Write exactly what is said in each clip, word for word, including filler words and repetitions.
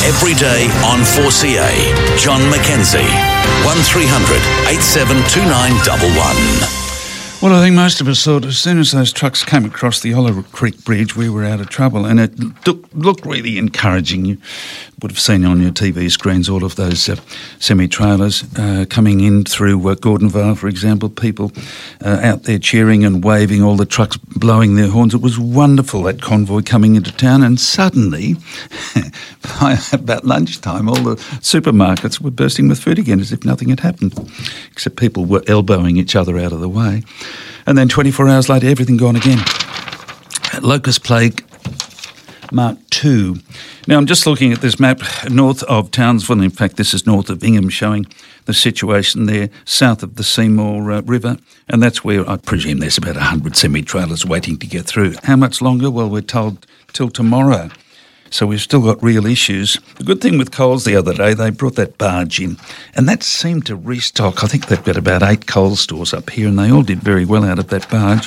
Every day on four C A. John McKenzie. one three hundred eight seven two nine one one. Well, I think most of us thought as soon as those trucks came across the Oller Creek Bridge, we were out of trouble, and it looked, looked really encouraging. You would have seen on your T V screens all of those uh, semi-trailers uh, coming in through uh, Gordonvale, for example, people uh, out there cheering and waving, all the trucks blowing their horns. It was wonderful, that convoy coming into town, and suddenly, by about lunchtime, all the supermarkets were bursting with food again as if nothing had happened, except people were elbowing each other out of the way. And then twenty-four hours later, everything gone again. Locust plague Mark two. Now, I'm just looking at this map north of Townsville. In fact, this is north of Ingham, showing the situation there south of the Seymour uh, River. And that's where I presume there's about one hundred semi-trailers waiting to get through. How much longer? Well, we're told till tomorrow. So we've still got real issues. The good thing with Coles the other day, they brought that barge in, and that seemed to restock. I think they've got about eight Coles stores up here, and they all did very well out of that barge.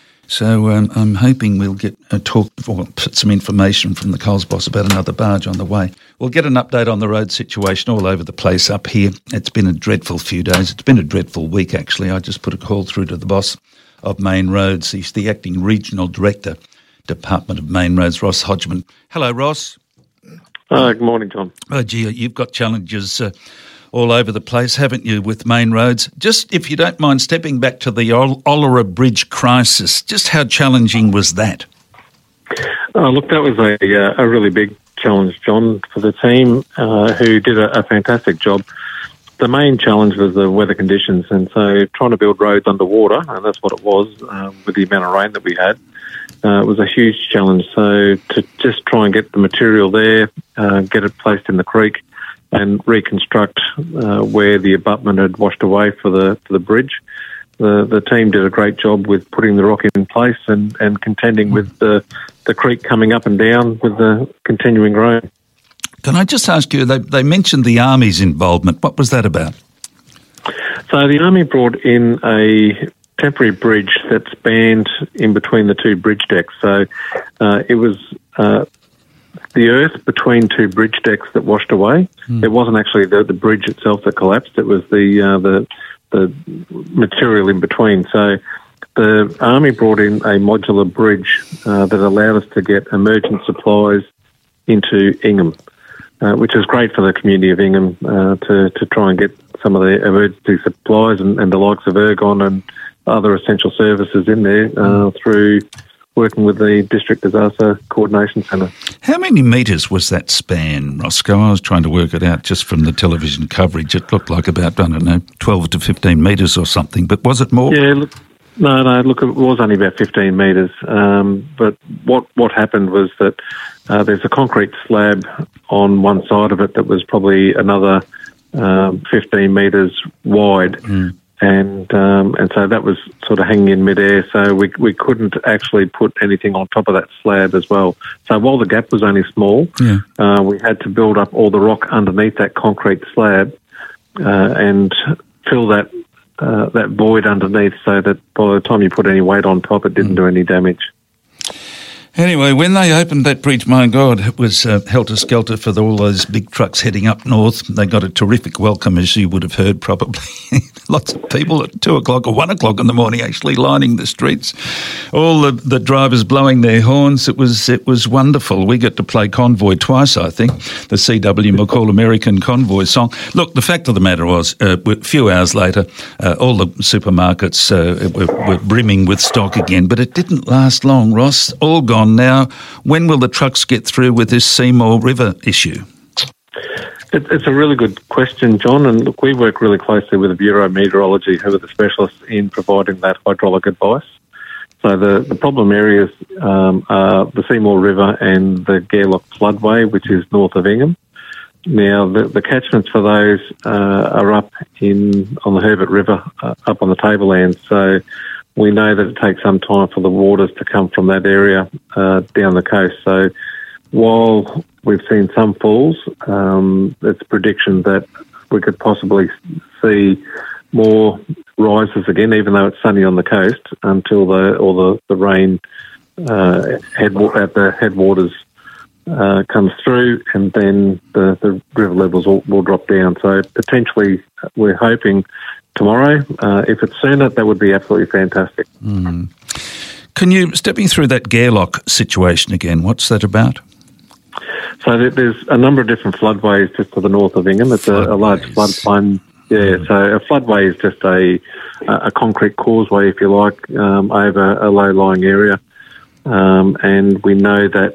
So um, I'm hoping we'll get a talk or some information from the Coles boss about another barge on the way. We'll get an update on the road situation all over the place up here. It's been a dreadful few days. It's been a dreadful week, actually. I just put a call through to the boss of Main Roads. He's the acting regional director, Department of Main Roads, Ross Hodgman. Hello, Ross. Uh, good morning, John. Oh, gee, you've got challenges uh, all over the place, haven't you, with Main Roads? Just, if you don't mind, stepping back to the Ol- Oller Bridge crisis, just how challenging was that? Uh, look, that was a, uh, a really big challenge, John, for the team, uh, who did a, a fantastic job. The main challenge was the weather conditions, and so trying to build roads underwater, and that's what it was uh, with the amount of rain that we had. Uh, it was a huge challenge. So to just try and get the material there, uh, get it placed in the creek, and reconstruct uh, where the abutment had washed away for the for the bridge. The the team did a great job with putting the rock in place and, and contending with the the creek coming up and down with the continuing rain. Can I just ask you? They they mentioned the Army's involvement. What was that about? So the Army brought in a temporary bridge that spanned in between the two bridge decks. So uh, it was uh, the earth between two bridge decks that washed away. Mm. It wasn't actually the, the bridge itself that collapsed. It was the uh, the the material in between. So the Army brought in a modular bridge uh, that allowed us to get emergent supplies into Ingham, uh, which is great for the community of Ingham uh, to to try and get some of the emergency supplies and, and the likes of Ergon and other essential services in there uh, through working with the District Disaster Coordination Centre. How many metres was that span, Roscoe? I was trying to work it out just from the television coverage. It looked like about, I don't know, twelve to fifteen metres or something, but was it more? Yeah, look, no, no, look, it was only about fifteen metres. Um, but what, what happened was that uh, there's a concrete slab on one side of it that was probably another um, fifteen metres wide. Mm. And um, and so that was sort of hanging in midair, so we we couldn't actually put anything on top of that slab as well. So while the gap was only small, yeah. uh, we had to build up all the rock underneath that concrete slab uh, and fill that uh, that void underneath, so that by the time you put any weight on top, it didn't mm. do any damage. Anyway, when they opened that bridge, my God, it was uh, helter-skelter for the, all those big trucks heading up north. They got a terrific welcome, as you would have heard probably. Lots of people at two o'clock or one o'clock in the morning actually lining the streets. All the, the drivers blowing their horns. It was it was wonderful. We got to play Convoy twice, I think, the C W McCall American Convoy song. Look, the fact of the matter was, uh, a few hours later, uh, all the supermarkets uh, were, were brimming with stock again, but it didn't last long, Ross. All gone now. When will the trucks get through with this Seymour River issue? It, it's a really good question, John. And look, we work really closely with the Bureau of Meteorology, who are the specialists in providing that hydraulic advice. So the, the problem areas um, are the Seymour River and the Gairloch floodway, which is north of Ingham. Now, the, the catchments for those uh, are up in on the Herbert River, uh, up on the tablelands. So we know that it takes some time for the waters to come from that area uh, down the coast. So while we've seen some falls, um, it's a prediction that we could possibly see more rises again, even though it's sunny on the coast, until the all the, the rain uh, head at the headwaters uh, comes through, and then the, the river levels will, will drop down. So potentially we're hoping tomorrow. Uh, if it's sooner, that would be absolutely fantastic. Mm. Can you step me through that Gairloch situation again? What's that about? So there- there's a number of different floodways just to the north of Ingham. It's a, a large floodplain. Yeah, so a floodway is just a a concrete causeway, if you like, um, over a low-lying area. Um, and we know that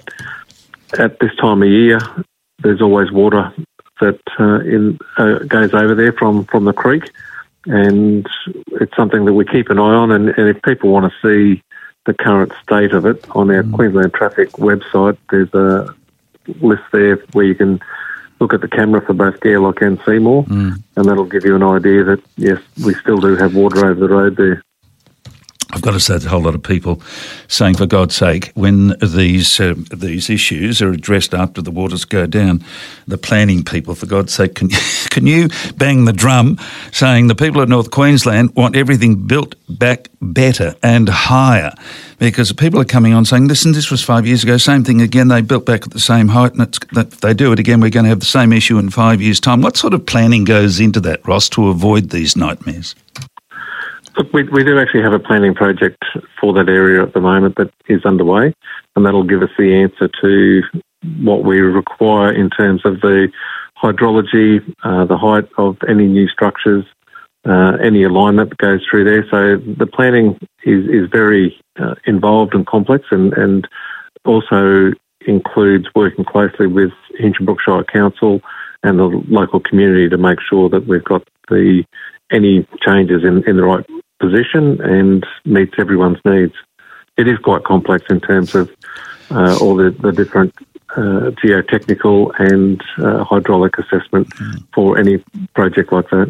at this time of year, there's always water that uh, in uh, goes over there from, from the creek, and it's something that we keep an eye on. And, and if people want to see the current state of it, on our mm. Queensland Traffic website, there's a list there where you can look at the camera for both Gairloch and Seymour, mm. and that'll give you an idea that, yes, we still do have water over the road there. I've got to say, there's a whole lot of people saying, for God's sake, when these uh, these issues are addressed after the waters go down, the planning people, for God's sake, can, can you bang the drum saying the people of North Queensland want everything built back better and higher? Because people are coming on saying, listen, this was five years ago, same thing again, they built back at the same height, and it's, if they do it again, we're going to have the same issue in five years' time. What sort of planning goes into that, Ross, to avoid these nightmares? Look, we, we do actually have a planning project for that area at the moment that is underway, and that'll give us the answer to what we require in terms of the hydrology, uh, the height of any new structures, uh, any alignment that goes through there. So the planning is, is very uh, involved and complex, and, and also includes working closely with Hinchinbrook Shire Council and the local community to make sure that we've got the any changes in, in the right position and meets everyone's needs. It is quite complex in terms of uh, all the, the different uh, geotechnical and uh, hydraulic assessment mm. for any project like that.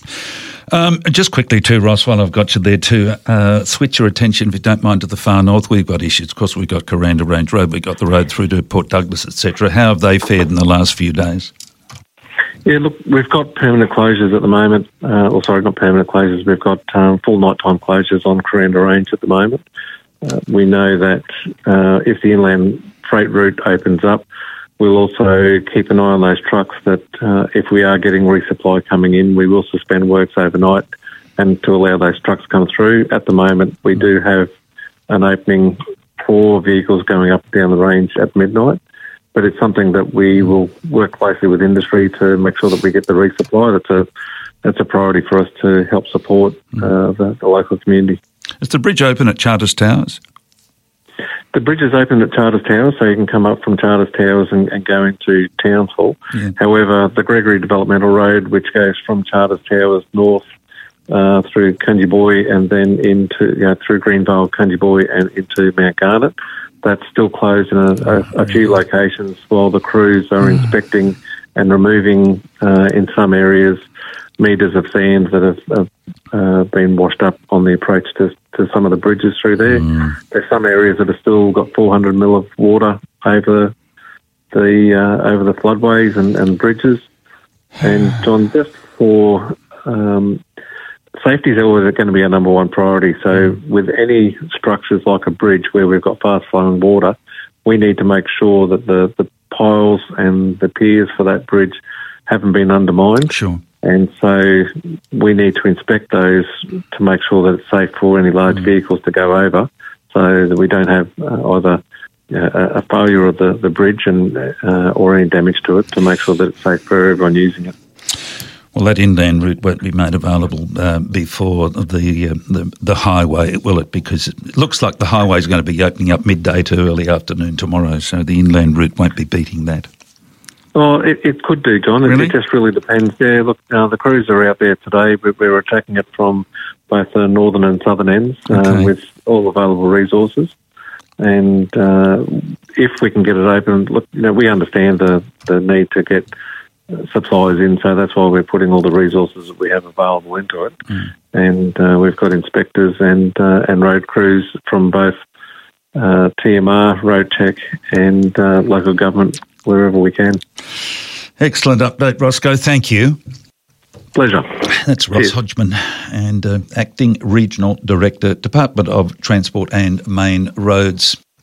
Um, just quickly too, Ross, while I've got you there too, uh, switch your attention, if you don't mind, to the far north. We've got issues. Of course, we've got Coranda Range Road, we've got the road through to Port Douglas, et cetera. How have they fared in the last few days? Yeah, look, we've got permanent closures at the moment. Uh, or sorry, not permanent closures. We've got um, full nighttime closures on Coranda Range at the moment. Uh, we know that uh, if the inland freight route opens up, we'll also keep an eye on those trucks that uh, if we are getting resupply coming in, we will suspend works overnight and to allow those trucks to come through. At the moment, we do have an opening for vehicles going up and down the range at midnight. But it's something that we will work closely with industry to make sure that we get the resupply. That's a that's a priority for us to help support uh, the, the local community. Is the bridge open at Charters Towers? The bridge is open at Charters Towers, so you can come up from Charters Towers and, and go into Townsville. Yeah. However, the Gregory Developmental Road, which goes from Charters Towers north uh, through Cunjiboy and then into you know, through Greenvale, Cunjiboy and into Mount Garnet, that's still closed in a, a, a few locations while the crews are mm. inspecting and removing uh, in some areas metres of sand that have, have uh, been washed up on the approach to, to some of the bridges through there. Mm. There's some areas that have still got four hundred mil of water over the uh, over the floodways and, and bridges. And John, just for um, safety is always going to be our number one priority. So with any structures like a bridge where we've got fast-flowing water, we need to make sure that the, the piles and the piers for that bridge haven't been undermined. Sure. And so we need to inspect those to make sure that it's safe for any large mm. vehicles to go over so that we don't have uh, either uh, a failure of the, the bridge and uh, or any damage to it, to make sure that it's safe for everyone using it. Well, that inland route won't be made available uh, before the, uh, the the highway, will it? Because it looks like the highway is going to be opening up midday to early afternoon tomorrow, so the inland route won't be beating that. Well, it, it could do, John. Really? It, it just really depends. Yeah, look, uh, the crews are out there today. We're, we're attacking it from both the northern and southern ends uh, okay. with all available resources. And uh, if we can get it open, look, you know, we understand the, the need to get supplies in, so that's why we're putting all the resources that we have available into it. Mm. And uh, we've got inspectors and uh, and road crews from both uh, T M R, Road Tech and uh, local government wherever we can. Excellent update, Roscoe. Thank you. Pleasure. That's Ross Cheers. Hodgman, and uh, Acting Regional Director, Department of Transport and Main Roads.